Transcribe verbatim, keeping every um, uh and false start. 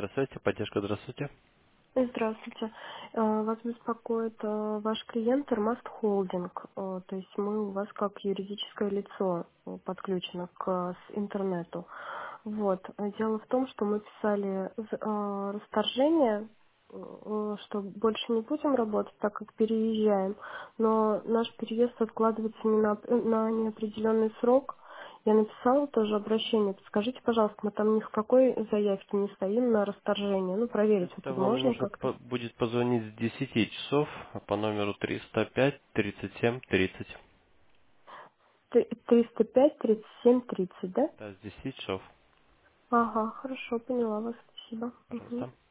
Здравствуйте, поддержка, здравствуйте. Здравствуйте. Э, Вас беспокоит э, ваш клиент Эрмаст Холдинг. Э, То есть мы у вас как юридическое лицо э, подключено к с интернету. Вот. Э, Дело в том, что мы писали з- э, расторжение, э, что больше не будем работать, так как переезжаем. Но наш переезд откладывается не на, оп- на неопределенный срок. Я написала тоже обращение. Подскажите, пожалуйста, мы там ни в какой заявке не стоим на расторжение. Ну, проверить вот Это тут вам можно нужно как-то? по- будет позвонить с десяти часов по номеру триста пять тридцать семь тридцать. Т- триста пять тридцать семь тридцать, да? Да, с десяти часов, Ага, хорошо, поняла вас, спасибо. Мгм. пожалуйста.